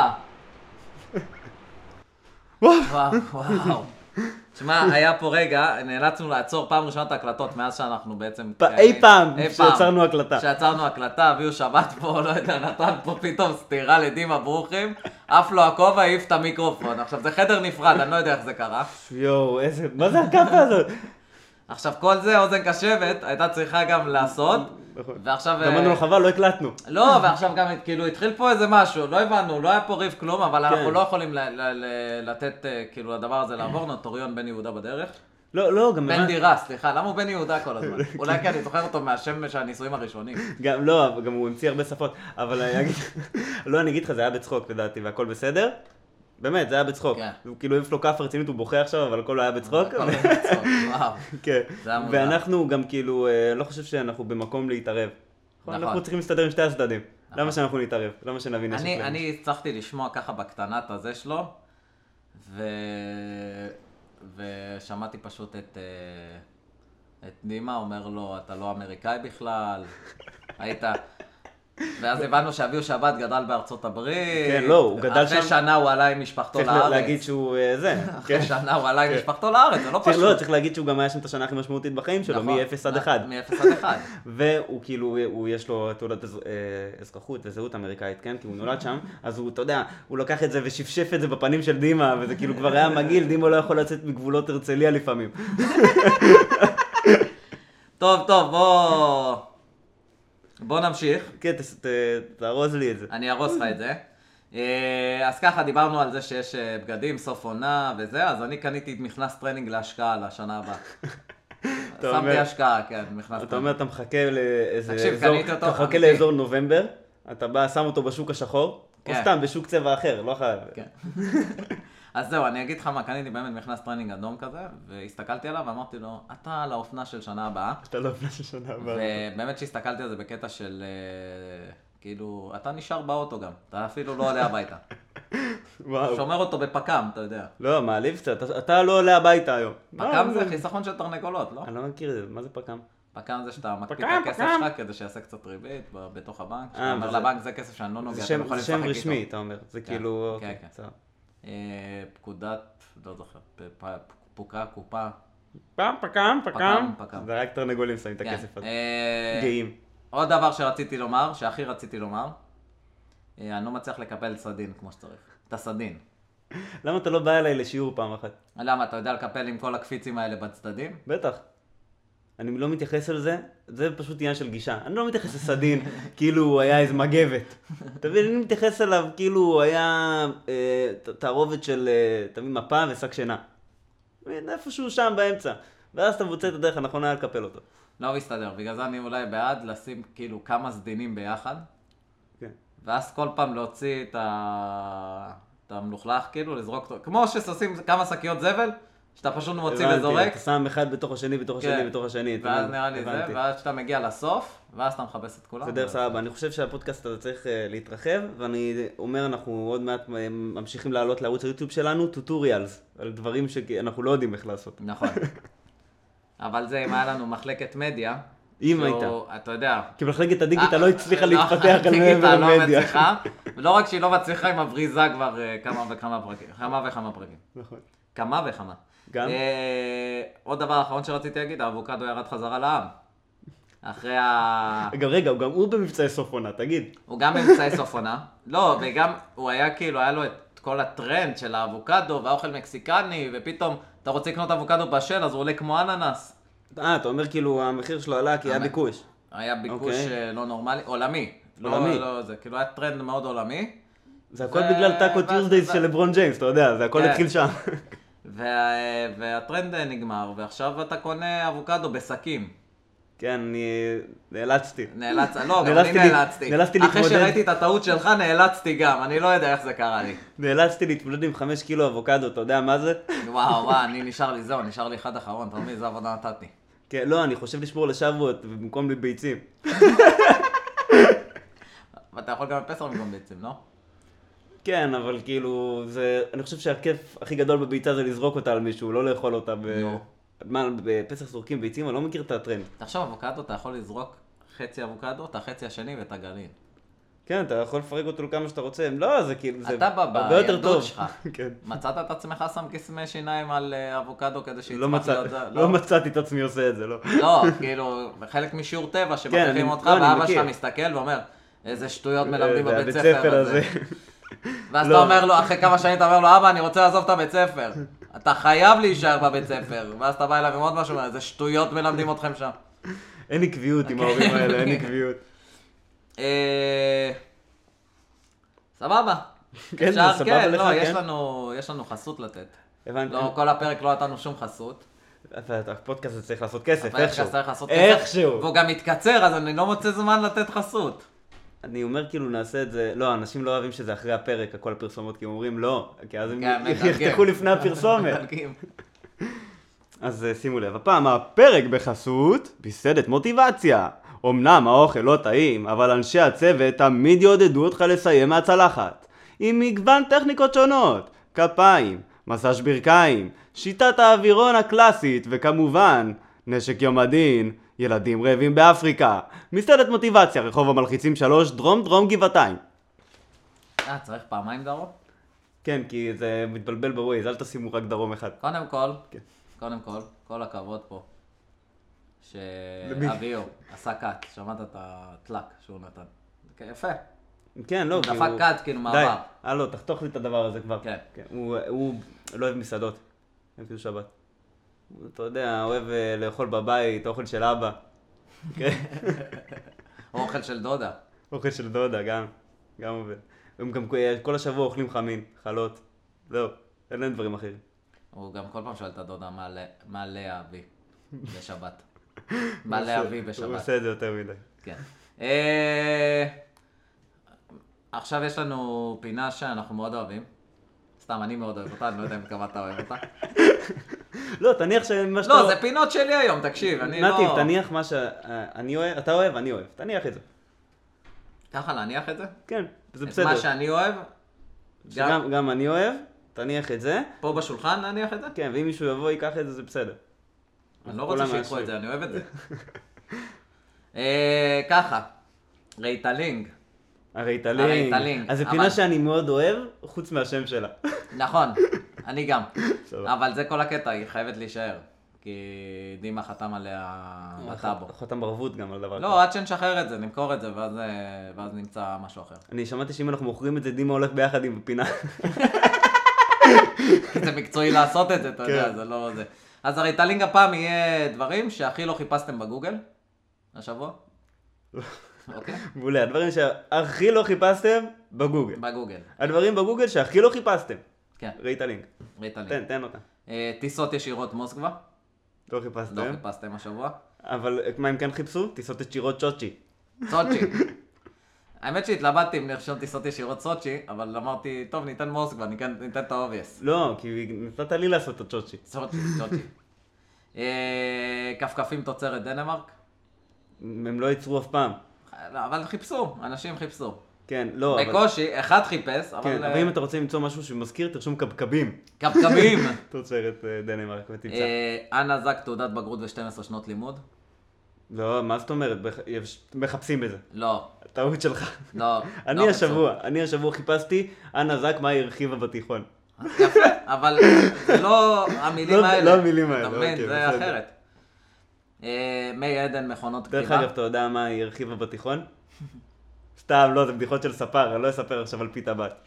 וואו, וואו. תשמע, היה פה רגע, נאלצנו לעצור פעם ראשונה את ההקלטות מאז שאנחנו בעצם... אי פעם שיצרנו הקלטה. שיצרנו הקלטה, אביהו שבת פה, לא יודע, נתן פה פתאום סתירה לדימה ברוכים, אף לא הכובע, העיף את המיקרופון. עכשיו, זה חדר נפרד, אני לא יודע איך זה קרה. יואו, איזה... מה זה הקפה הזאת? עכשיו, כל זה, אוזן קשבת, הייתה צריכה גם לעשות, ועכשיו... אמרנו לו חבל, לא הקלטנו. לא, ועכשיו גם, כאילו, התחיל פה איזה משהו, לא הבנו, לא היה פה ריב כלום, אבל אנחנו לא יכולים לתת, כאילו, לדבר הזה לעבור, נוטוריון בן יהודה בדרך. לא, לא, גם... בן דירה, סליחה, למה הוא בן יהודה כל הזמן? אולי כי אני זוכר אותו מהשם של הנישואים הראשונים. גם, לא, גם הוא המציא הרבה שפות, אבל אני אגיד... לא, אני אגיד לך, זה היה בצחוק, לדעתי, והכל בסדר. באמת, זה היה בצחוק. הוא כאילו העיף לו כף רצינית, הוא בוכה עכשיו, אבל הכל היה בצחוק. הכל היה בצחוק, וואו. כן. זה היה מוזר. ואנחנו גם כאילו, לא חושב שאנחנו במקום להתערב. אנחנו צריכים להסתדר עם שתי הצדדים. למה שאנחנו נתערב? למה שנבין נשק להם? אני הצלחתי לשמוע ככה בקטנת הזה שלו, ושמעתי פשוט את דימה, אומר לו, אתה לא אמריקאי בכלל, היית... ואז הבנו שאביהו שבת גדל בארצות הברית. כן, לא, הוא גדל שם. אחרי שנה הוא עלה עם משפחתו לארץ. צריך להגיד שהוא זה. אחרי שנה הוא עלה עם משפחתו לארץ, זה לא פשוט. לא, צריך להגיד שהוא גם היה שם את השנה הכי משמעותית בחיים שלו, מ-אפס עד אחד. מ-אפס עד אחד. והוא כאילו, יש לו תעודת אזרחות וזהות אמריקאית, כן? כי הוא נולד שם, אז הוא, אתה יודע, הוא לקח את זה ושפשף את זה בפנים של דימה, וזה כאילו כבר היה מגעיל, דימה לא יכול לצאת מגבולות הרצליה לפעמים. טוב, טוב, בוא... בוא נמשיך. כן, תארוז לי את זה. אני ארוס לך את זה. אז ככה, דיברנו על זה שיש בגדים, סוף עונה וזה, אז אני קניתי מכנס טרנינג להשקעה לשנה הבאה. שמתי השקעה, כן, מכנס טרנינג. אתה אומר, אתה מחכה לאיזה תקשיב, אזור, קניתי אותו. אתה מחכה לאזור נובמבר, אתה בא, שם אותו בשוק השחור, או כן. סתם בשוק צבע אחר, לא חייב. כן. אז זהו, אני אגיד לך מה, קניתי באמת מכנס טרנינג אדום כזה, והסתכלתי עליו ואמרתי לו, אתה על האופנה של שנה הבאה. אתה לא אופנה של שנה הבאה. ובאמת שהסתכלתי על זה בקטע של, כאילו, אתה נשאר באוטו גם, אתה אפילו לא עולה הביתה. וואו. שומר אותו בפקם, אתה יודע. לא, מעליב קצת, אתה לא עולה הביתה היום. פקם זה חיסכון של תרנגולות, לא? אני לא מכיר את זה, מה זה פקם? פקם זה שאתה מקפיא את הכסף שלך כדי שיעשה קצת ריבית בתוך הבנק. שאתה אומר לבנק זה כסף שאני לא נוגע, אתה יכול לשחק איתו. זה שם רשמי, אתה אומר, זה כאילו... כן, כן. פקודת, לא זוכר, פוקה, קופה. פקם, פקם, פקם. פקם. זה רק תרנגולים שמים את הכסף הזה. גאים. עוד דבר שרציתי לומר, שהכי רציתי לומר, אני לא מצליח לקפל סדין כמו שצריך. את הסדין. למה אתה לא בא אליי לשיעור פעם אחת? למה? אתה יודע לקפל עם כל הקפיצים האלה בצדדים? בטח. אני לא מתייחס על זה, זה פשוט עניין של גישה. אני לא מתייחס לסדין כאילו הוא היה איזה מגבת. אתה מבין, אני מתייחס אליו כאילו הוא היה אה, תערובת של, אה, תמיד מפה ושק שינה. איפשהו שם באמצע. ואז אתה מוצא את הדרך הנכונה לקפל אותו. לא מסתדר, בגלל זה אני אולי בעד לשים כאילו כמה סדינים ביחד. כן. ואז כל פעם להוציא את, ה... את המלוכלך, כאילו לזרוק אותו. כמו ששמים כמה שקיות זבל, שאתה פשוט מוציא וזורק. אתה שם אחד בתוך השני, בתוך השני, כן. בתוך השני. ואז נראה לי זה, ואז שאתה מגיע לסוף, ואז אתה מחפש את כולם. זה דרך סבבה. אני חושב שהפודקאסט הזה צריך uh, להתרחב, ואני אומר, אנחנו עוד מעט ממשיכים לעלות לערוץ היוטיוב שלנו, טוטוריאלס, על דברים שאנחנו לא יודעים איך לעשות. נכון. אבל זה, אם היה לנו מחלקת מדיה, אם הייתה. אתה יודע. כי מחלקת הדיגיטל לא הצליחה להתפתח על מעבר למדיה. הדיגיטל לא מצליחה, ולא רק שהיא לא מצליחה עם הבריזה כבר כמה וכמה פרקים, כמה וכמה פרקים. נכון. כמה וכמה. גם? אה, עוד דבר אחרון שרציתי להגיד, האבוקדו ירד חזרה לעם. אחרי ה... רגע, רגע, הוא גם הוא במבצעי סוף עונה, תגיד. הוא גם במבצעי סוף עונה. לא, וגם הוא היה כאילו, היה לו את כל הטרנד של האבוקדו והאוכל מקסיקני, ופתאום אתה רוצה לקנות אבוקדו בשל, אז הוא עולה כמו אננס. אה, אתה אומר כאילו המחיר שלו עלה כי היה ביקוש. היה ביקוש אוקיי. לא נורמלי, עולמי. עולמי. לא, לא, זה כאילו היה טרנד מאוד עולמי. זה הכל ו- בגלל טאקו ואז- טיוזדייס ו- של לברון ג'יימס, אתה יודע, זה הכל כן. התחיל שם. וה- והטרנד נגמר, ועכשיו אתה קונה אבוקדו בשקים. כן, אני נאלצתי. נאלץ, לא, גם אני נאלצתי לי- נאלצתי. נאלצתי אחרי להתמודד. שראיתי את הטעות שלך, נאלצתי גם, אני לא יודע איך זה קרה לי. נאלצתי להתמודד עם חמש קילו אבוקדו, אתה יודע מה זה? וואו, וואו, אני נשאר לי, זהו, נשאר לי אחד אחרון, אתה מבין, איזה עבודה נתתי. כן, לא, אני חושב לשמור לשבועות במקום לביצים. ואתה יכול גם בפסח במקום ביצים, לא? כן, אבל כאילו, זה, אני חושב שהכיף הכי גדול בביצה זה לזרוק אותה על מישהו, לא לאכול אותה ב... נו. מה, בפסח זורקים ביצים? אני לא מכיר את הטרנד. תחשוב, אבוקדו, אתה יכול לזרוק חצי אבוקדו, את החצי השני ואת הגרעין. כן, אתה יכול לפרק אותו לכמה שאתה רוצה. לא, זה כאילו, זה אתה ב- הרבה יותר בילדות טוב. שלך. כן. מצאת את עצמך שם קסמי שיניים על אה, אבוקדו כדי שיצמח לא מצא- להיות זה? לא מצאתי את עצמי עושה את זה, לא. לא, כאילו, חלק משיעור טבע כן, שמכריחים אני- אותך, לא, אני ואבא שלך מכיר. מסתכל ואומר, איזה שטויות מלמדים אה, בבית בבית ספר הזה. ואז לא. אתה אומר לו, אחרי כמה שנים אתה אומר לו, אבא, אני רוצה לעזוב את הבית ספר. אתה חייב להישאר בבית ספר. ואז אתה בא אליו עם עוד משהו, איזה שטויות מלמדים אתכם שם. אין לי קביעות עם ההורים האלה, אין לי קביעות. אה, סבבה. כן, אפשר, זה סבבה כן, לך, לא, יש כן? לנו, יש לנו חסות לתת. הבנתי. לא, כל הפרק לא נתנו שום חסות. הפודקאסט הזה צריך לעשות כסף, הפרק איכשהו. צריך לעשות כסף. איכשהו. והוא גם מתקצר, אז אני לא מוצא זמן לתת חסות. אני אומר כאילו נעשה את זה, לא, אנשים לא אוהבים שזה אחרי הפרק, הכל הפרסומות, כי הם אומרים לא, כי אז הם כן, מדלגים. יפתחו לפני הפרסומת. מדלגים. אז אה, שימו לב, הפעם הפרק בחסות, מסעדת מוטיבציה. אמנם האוכל לא טעים, אבל אנשי הצוות תמיד יעודדו אותך לסיים מהצלחת. עם מגוון טכניקות שונות, כפיים, מסאז' ברכיים, שיטת האווירון הקלאסית, וכמובן, נשק יום הדין, ילדים רעבים באפריקה. מסעדת מוטיבציה, רחוב המלחיצים שלוש, דרום דרום גבעתיים. אה, צריך פעמיים דרום? כן, כי זה מתבלבל בווייז, אל תשימו רק דרום אחד. קודם כל, כן. קודם כל, כל הכבוד פה. למי? שאביו עשה קאט, שמעת את הטלק שהוא נתן. כן, יפה. כן, לא, הוא כי דפק קאט, כאילו, מעבר. די, הלו, תחתוך לי את הדבר הזה כבר. כן. הוא, הוא לא אוהב מסעדות, אין כאילו שבת. הוא, אתה יודע, אוהב אה, לאכול בבית, אוכל של אבא. כן? או אוכל של דודה. אוכל של דודה, גם. גם עובד. הם גם כל השבוע אוכלים חמין, חלות. זהו, אין להם דברים אחרים. הוא גם כל פעם שואל את הדודה מה ל- מה לאה אבי בשבת. מה לאה אבי הוא בשבת. עושה את זה יותר מדי. כן. אה, עכשיו יש לנו פינה שאנחנו מאוד אוהבים. סתם, אני מאוד אוהב אותה, אני לא יודע אם כמה אתה אוהב אותה. לא, תניח שמה שאתה... לא, זה פינות שלי היום, תקשיב, אני לא... נתיב, תניח מה שאני אוהב, אתה אוהב, אני אוהב. תניח את זה. ככה להניח את זה? כן, זה את בסדר. מה שאני אוהב? גם שגם- גם אני אוהב, תניח את זה. פה בשולחן להניח את זה? כן, ואם מישהו יבוא ייקח את זה, זה בסדר. אני לא כולם רוצה שיקחו מאשרים. את זה, אני אוהב את זה. אה, ככה, רייטלינג. הרייטלינג. הרייטלינג, אז זו אבל- פינה שאני מאוד אוהב, חוץ מהשם שלה. נכון, אני גם. בסדר. אבל זה כל הקטע, היא חייבת להישאר. כי דימה חתם עליה בטאבו. חותם בערבות גם על דבר לא, עד שנשחרר את זה, נמכור את זה, ואז, אה, ואז נמצא משהו אחר. אני שמעתי שאם אנחנו מוכרים את זה, דימה הולך ביחד עם הפינה. כי זה מקצועי לעשות את זה, אתה יודע, כן. זה לא זה. אז הרייטלינג הפעם יהיה דברים שהכי לא חיפשתם בגוגל, השבוע. אוקיי? מעולה, הדברים שהכי לא חיפשתם, בגוגל. בגוגל. הדברים בגוגל שהכי לא חיפשתם. כן, רייטלינג. רייטלינג. תן, תן אותם. אה, טיסות ישירות מוסקבה, לא לא חיפשתם. חיפשתם השבוע. אבל מה הם כן חיפשו? טיסות ישירות צ'וצ'י. סוצ'י. האמת שהתלבטתי אם לרשום טיסות ישירות סוצ'י, אבל אמרתי, טוב, ניתן מוסקבה, ניתן ניתן את האובייס. לא, כי נתת לי לעשות את הצ'וצ'י. סוצ'י, סוצ'י. אה, כפכפים תוצרת דנמרק, הם לא ייצרו אף פעם. אבל חיפשו, אנשים חיפשו. כן, לא, אבל... בקושי, אחד חיפש, כן, אבל... אבל אם אתה רוצה למצוא משהו שמזכיר, תרשום קבקבים. כפכפים. תוצרת אה, דנמרק ותמצא. אה, אנה זק תעודת בגרות ו-שתים עשרה שנות לימוד? לא, מה זאת אומרת? בח- יש- מחפשים בזה. לא, טעות שלך. לא. אני לא השבוע, אני השבוע חיפשתי, אנה זק מה היא הרחיבה בתיכון. יפה, אבל זה לא המילים לא- האלה. לא המילים האלה, אתה מבין, אוקיי, זה בסדר. אחרת. אה, מי עדן, מכונות דרך כתיבה. אגב, אתה יודע מה היא הרחיבה בתיכון? סתם, לא, זה בדיחות של ספר, אני לא אספר עכשיו על פיתה בת.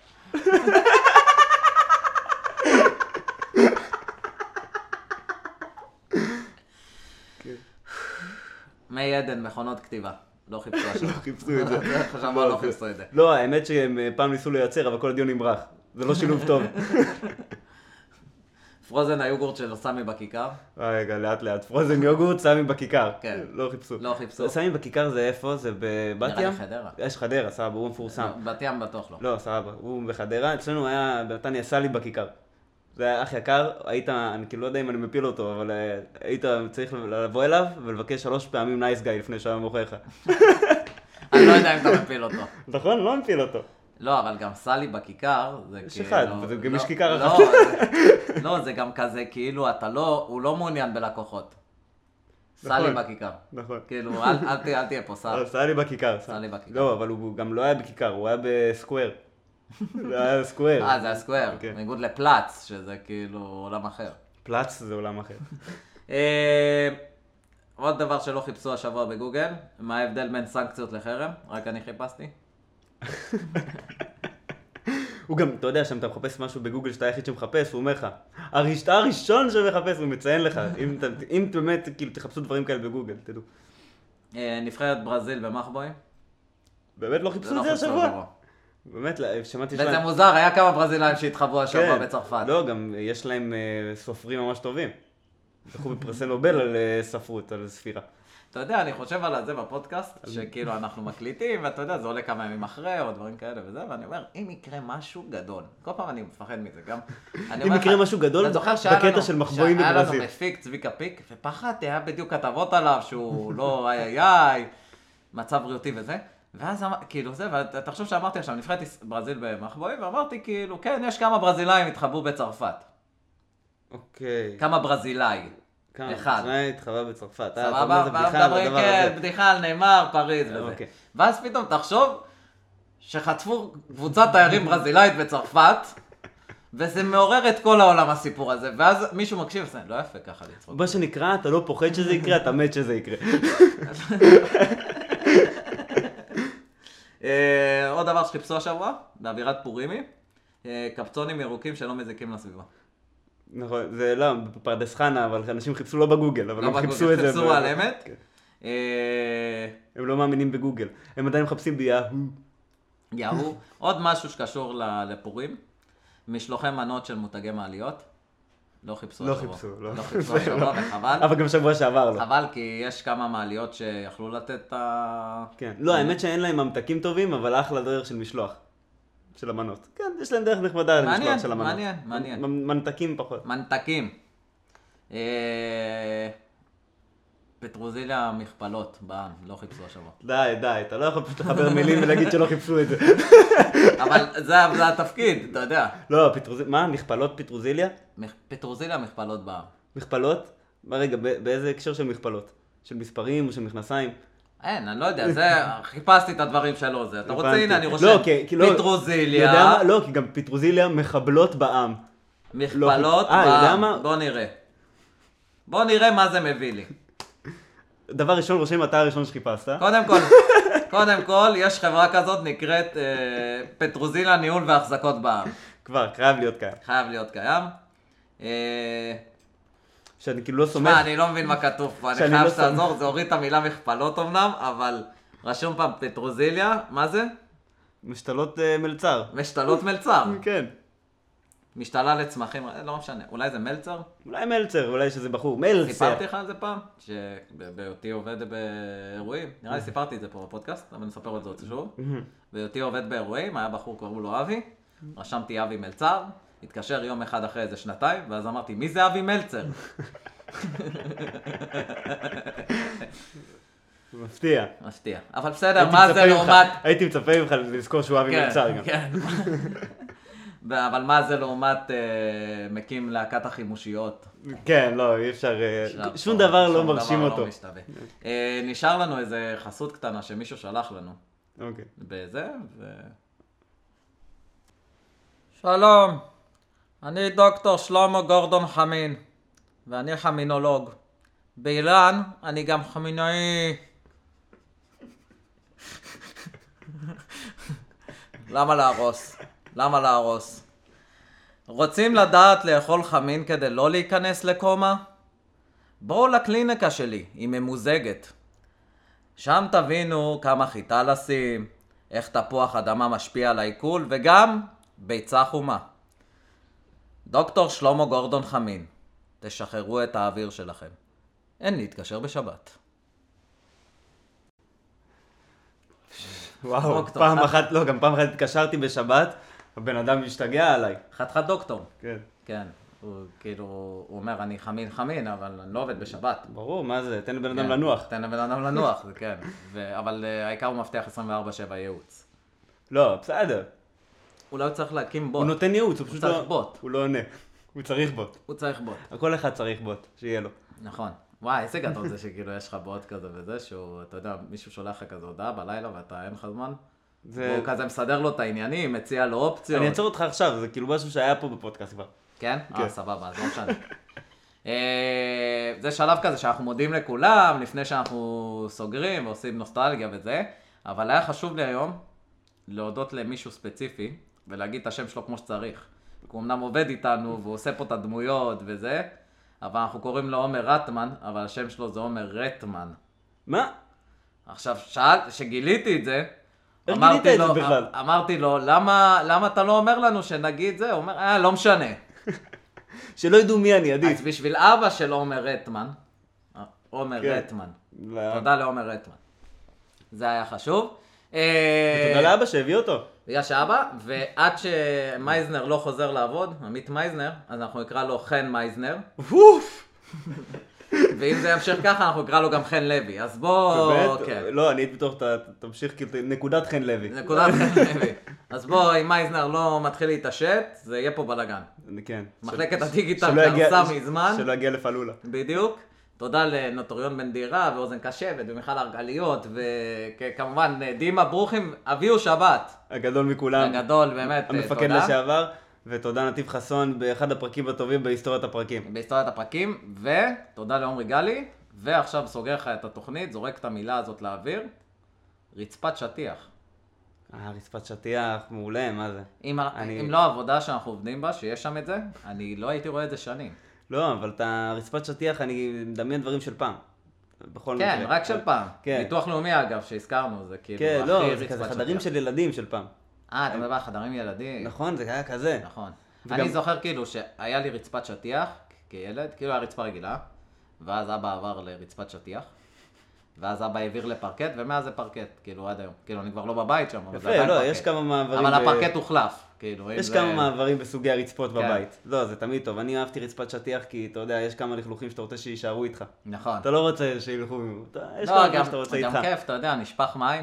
מי עדן, מכונות כתיבה. לא חיפשו השם. לא חיפשו את זה. חשבנו, לא חיפשו את זה. לא, האמת שהם אה, פעם ניסו לייצר, אבל כל הדיון נמרח. זה לא שילוב טוב. פרוזן היוגורט של סמי בכיכר. אה, רגע, לאט לאט. פרוזן יוגורט, סמי בכיכר. כן. לא חיפשו. לא חיפשו. סמי בכיכר זה איפה? זה בבת נראה ים? לי חדרה. יש חדרה, סבבה, הוא מפורסם. בת ים בטוח לא. לא, סבבה, הוא בחדרה. אצלנו היה בנתניה סלי בכיכר. זה היה אח יקר, היית, אני כאילו לא יודע אם אני מפיל אותו, אבל אה, היית צריך לבוא אליו ולבקש שלוש פעמים נייס גאי לפני שהוא היה מוכר לך. אני לא יודע אם אתה מפיל אותו. נכון? לא מפיל אותו. לא, אבל גם סלי בכיכר, זה יש כאילו... אחד, וזה גם יש כיכר לא, אחת. זה- לא, זה גם כזה, כאילו, אתה לא, הוא לא מעוניין בלקוחות. סלי נכון. בכיכר. נכון. כאילו, אל- אל ת- אל תהיה פה סל. סלי בכיכר. סלי בכיכר. לא, אבל הוא גם לא היה בכיכר, הוא היה בסקוואר. זה היה סקוואר. אה, זה הסקוואר. כן. בניגוד לפלאץ, שזה כאילו עולם אחר. פלאץ זה עולם אחר. אה, עוד דבר שלא חיפשו השבוע בגוגל, מה ההבדל בין סנקציות לחרם? רק אני חיפשתי. הוא גם, אתה יודע, כשאתה מחפש משהו בגוגל שאתה היחיד שמחפש, הוא אומר לך, הרשתה הראשון שמחפש, הוא מציין לך. אם אתה- אם באמת, כאילו, תחפשו דברים כאלה בגוגל, תדעו. אה, נבחרת ברזיל במחבוי. באמת לא זה חיפשו לא את זה חיפשו השבוע? השבוע. באמת, לא, שמעתי וזה שלהם... מוזר, היה כמה ברזילאים שהתחברו השבוע כן. בצרפת. לא, גם יש להם אה, סופרים ממש טובים. זכו בפרסי נובל על אה, ספרות, על ספירה. אתה יודע, אני חושב על זה בפודקאסט, שכאילו אנחנו מקליטים, ואתה יודע, זה עולה כמה ימים אחרי, או דברים כאלה וזה, ואני אומר, אם יקרה משהו גדול, כל פעם אני מפחד מזה, גם... אני אם אומר יקרה לך, משהו גדול, אתה זוכר שהיה בקטע לנו- של מחבואים שהיה לנו בברזיל. מפיק צביקה פיק, ופחדתי, היה בדיוק כתבות עליו, שהוא לא איי איי איי, מצב בריאותי וזה, ואז אמר- כאילו זה, ואתה חושב שאמרתי עכשיו, נבחרת יש- ברזיל במחבואים, ואמרתי כאילו, כן, יש כמה ברזילאים התחבאו בצרפת. אוקיי. כמה ברזילאי. כמה? אחד. שניים התחבא בצרפת. אה, אתה סבבה, אומר איזה בדיחה על מדברים, הדבר כן, הזה. בדיחה על נאמר, פריז וזה. אוקיי. ואז פתאום תחשוב שחטפו קבוצת תיירים ברזילאית בצרפת, וזה מעורר את כל העולם הסיפור הזה, ואז מישהו מקשיב וזה, לא יפה ככה לצחוק. מה שנקרא, אתה לא פוחד שזה יקרה, אתה מת שזה יקרה. אה, עוד דבר שחיפשו השבוע, באווירת פורימי, אה, קפצונים ירוקים שלא מזיקים לסביבה. נכון, זה לא, בפרדס חנה, אבל אנשים חיפשו לא בגוגל, אבל לא הם בגוגל, חיפשו את זה. חיפשו ב- על אמת. כן. אה, הם לא מאמינים בגוגל, הם עדיין מחפשים ביהו. יהו. עוד משהו שקשור ל- לפורים, משלוחי מנות של מותגי מעליות. לא חיפשו לא השבוע. חיפשו, לא. לא חיפשו השבוע, וחבל. אבל גם שבוע שעבר לא. חבל, כי יש כמה מעליות שיכלו לתת את ה... כן. לא, האמת שאין להם ממתקים טובים, אבל אחלה דרך של משלוח. של המנות. כן, יש להם דרך נחמדה מעניין, למשלוח של המנות. מעניין, מעניין. מ- ממתקים פחות. מנתקים. אה, פטרוזיליה מכפלות בעם, לא חיפשו השבוע. די, די, אתה לא יכול פשוט לחבר מילים ולהגיד שלא חיפשו את זה. אבל זה זה התפקיד, אתה יודע. לא, פטרוזיליה, מה? מכפלות פטרוזיליה? מכ- פטרוזיליה מכפלות בעם. מכפלות? מה רגע, ב- באיזה הקשר של מכפלות? של מספרים או של מכנסיים? אין, אני לא יודע, זה, חיפשתי את הדברים שלו, זה. אתה רוצה, הבנתי. הנה, אני רושם. לא, כי- כי לא- פטרוזיליה, יודע מה? לא, כי גם פטרוזיליה מחבלות בעם. מכפלות אה, יודע בעם. מה? בוא נראה. בוא נראה מה זה מביא לי. דבר ראשון, רושם אתה הראשון שחיפשת. קודם כל, קודם כל, יש חברה כזאת נקראת אה, פטרוזיליה ניהול והחזקות בעם. כבר, חייב להיות כאן. חייב להיות קיים. אה, שאני כאילו לא סומך. שמע, אני לא מבין מה כתוב פה, אני שאני חייב לא שתעזור, זה הוריד את המילה מכפלות אמנם, אבל רשום פעם פטרוזיליה, מה זה? משתלות אה, מלצר. משתלות מלצר. כן. משתלה לצמחים, לא משנה, אולי זה מלצר? אולי מלצר, אולי שזה בחור. מלצר. סיפרתי לך על זה פעם? שבהיותי עובד באירועים, נראה לי סיפרתי את זה פה בפודקאסט, אבל נספר את זה עוד שוב. בהיותי עובד באירועים, היה בחור קראו לו אבי, רשמתי אבי מלצר, התקשר יום אחד אחרי איזה שנתיים, ואז אמרתי, מי זה אבי מלצר? מפתיע. מפתיע. אבל בסדר, הייתי מה מצפה זה ממך- לעומת... הייתי מצפה ממך לזכור שהוא אבי כן, מלצר גם. כן. אבל מה זה לעומת אה, מקים להקת החימושיות? כן, לא, אי אפשר... אה, עכשיו, שום טוב, דבר לא שום מרשים דבר אותו. לא משתווה. אה, נשאר לנו איזה חסות קטנה שמישהו שלח לנו. אוקיי. בזה, ו... שלום. אני דוקטור שלמה גורדון חמין, ואני חמינולוג. באילן אני גם חמינאי. למה להרוס? למה להרוס? רוצים לדעת לאכול חמין כדי לא להיכנס לקומה? בואו לקליניקה שלי, היא ממוזגת. שם תבינו כמה חיטה לשים, איך תפוח אדמה משפיע על העיכול, וגם ביצה חומה. דוקטור שלמה גורדון חמין, תשחררו את האוויר שלכם. אין להתקשר בשבת. וואו, דוקטור, פעם חד- אחת, לא, גם פעם אחת התקשרתי בשבת, הבן אדם משתגע עליי. חתיכת דוקטור. כן. כן, הוא כאילו, הוא אומר, אני חמין חמין, אבל אני לא עובד בשבת. ברור, מה זה? תן לבן אדם כן, לנוח. תן לבן אדם לנוח, זה כן. ו- אבל uh, העיקר הוא מבטיח עשרים וארבע שבע ייעוץ. לא, בסדר. אולי הוא צריך להקים בוט. הוא נותן ייעוץ, הוא פשוט צריך לא... בוט. הוא לא עונה. הוא צריך בוט. הוא צריך בוט. כל אחד צריך בוט, שיהיה לו. נכון. וואי, איזה גדול זה שכאילו יש לך בוט כזה וזה, שהוא, אתה יודע, מישהו שולח לך כזה הודעה בלילה ואתה אין לך זמן. זה... והוא כזה מסדר לו את העניינים, מציע לו אופציות. אני אעצור אותך עכשיו, זה כאילו משהו שהיה פה בפודקאסט כבר. כן? כן. אה, סבבה, אז לא משנה. אה, זה שלב כזה שאנחנו מודים לכולם, לפני שאנחנו סוגרים ועושים נוסטלגיה וזה, אבל היה חשוב לי היום להודות למישהו ספציפי, ולהגיד את השם שלו כמו שצריך. הוא אמנם עובד איתנו, והוא עושה פה את הדמויות וזה, אבל אנחנו קוראים לו עומר רטמן, אבל השם שלו זה עומר רטמן. מה? עכשיו, שאל, שגיליתי את זה, איך אמרתי גילית את לו- זה בכלל? אמרתי לו, למה, למה אתה לא אומר לנו שנגיד זה? הוא אומר, אה, לא משנה. שלא ידעו מי אני, אז עדיף. בשביל אבא של עומר רטמן, עומר כן. רטמן, לא. תודה לעומר רטמן. זה היה חשוב. אה, תודה לאבא שהביא אותו. בגלל שאבא, ועד שמייזנר לא חוזר לעבוד, עמית מייזנר, אז אנחנו נקרא לו חן מייזנר, אוף! ואם זה ימשיך ככה, אנחנו נקרא לו גם חן לוי. אז בוא, באמת? כן. לא, אני הייתי בטוח, אתה תמשיך כאילו, נקודת חן לוי. נקודת חן לוי. אז בוא, אם מייזנר לא מתחיל להתעשת, זה יהיה פה בלגן. כן. מחלקת של- הדיגיטל שלא יגיע- קרסה מזמן. שלא יגיע לפלולה. בדיוק. תודה לנוטריון בן דירה ואוזן קשבת ומיכל הרגליות, וכמובן דימה ברוכים, אביהו שבת. הגדול מכולם. הגדול, באמת, המפקד תודה. לשעבר. ותודה נתיב חסון באחד הפרקים הטובים בהיסטוריית הפרקים. בהיסטוריית הפרקים, ותודה לעומרי גלי, ועכשיו סוגר לך את התוכנית, זורק את המילה הזאת לאוויר, רצפת שטיח. אה, רצפת שטיח, מעולה, מה זה? אם, אני- אם לא העבודה שאנחנו עובדים בה, שיש שם את זה, אני לא הייתי רואה את זה שנים. לא, אבל את הרצפת שטיח אני מדמיין דברים של פעם. בכל כן, מקרה. רק של פעם. כן. ביטוח לאומי אגב, שהזכרנו, זה כאילו כן, הכי לא, זה רצפת כזה שטיח. חדרים של ילדים של פעם. אה, אתה מדבר על חדרים ילדים. נכון, זה היה כזה. נכון. וגם- אני זוכר כאילו שהיה לי רצפת שטיח כילד, כאילו היה רצפה רגילה, ואז אבא עבר לרצפת שטיח, ואז אבא העביר לפרקט, ומאז זה פרקט, כאילו עד היום. כאילו אני כבר לא בבית שם, אבל זה יפה, עדיין לא, פרקט. יש כמה מעברים. אבל ב- הפרקט הוחלף, כאילו. אם יש זה- כמה מעברים בסוגי הרצפות כן. בבית. לא, זה תמיד טוב. אני אהבתי רצפת שטיח כי, אתה יודע, יש כמה לכלוכים שאתה רוצה שיישארו איתך. נכון. אתה לא רוצה שילכו ממנו. אתה- יש לא, כמה גם- דברים שאתה רוצה גם איתך. כיף, אתה יודע, נשפך מים.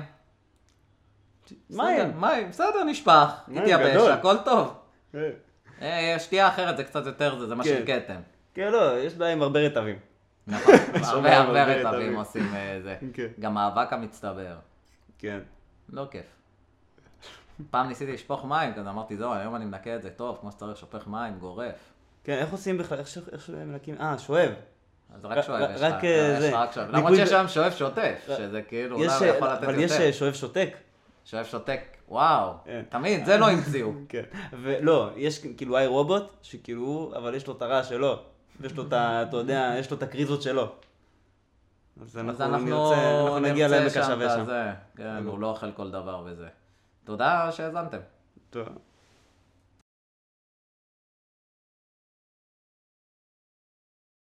בסדר, מים. מים, בסדר, נשפך. מים, התייבש, גדול. הכל טוב. כן. אה, שתייה אחרת זה קצת יותר, זה זה מה כן. של כתם. כן, לא, יש בעיה עם הרבה רטבים. נכון, מים, הרבה הרבה הרבה רטבים רטבים. עושים אה, זה. כן. גם האבק המצטבר. כן. לא כיף. פעם ניסיתי לשפוך מים, כזה אמרתי, זהו, היום אני מנקה את זה טוב, כמו שצריך, שופך מים, גורף. כן, איך עושים בכלל? איך ש- איך שהם מנקים? אה, שואב. אז רק רק- שואב, יש רק, לך, אה, יש זה. לך רק שואב. למרות ניקוי שיש ב- שם שואב שוטף, שזה כאילו, אולי יש, הוא יכול לתת אבל יש יותר. אה, שואב שותק. שואב שותק, וואו, כן. תמיד, זה לא המציאו. כן. ולא, יש כאילו איי רובוט, שכאילו, אבל יש לו את הרעש שלו. יש לו את ה... אתה יודע, יש לו את הקריזות שלו. אז אז אנחנו אנחנו נרצה, אנחנו נגיע נרצה לעמק שם השווה את שם. הזה. כן, הוא לא אוכל כל דבר וזה. תודה שהאזנתם. טוב.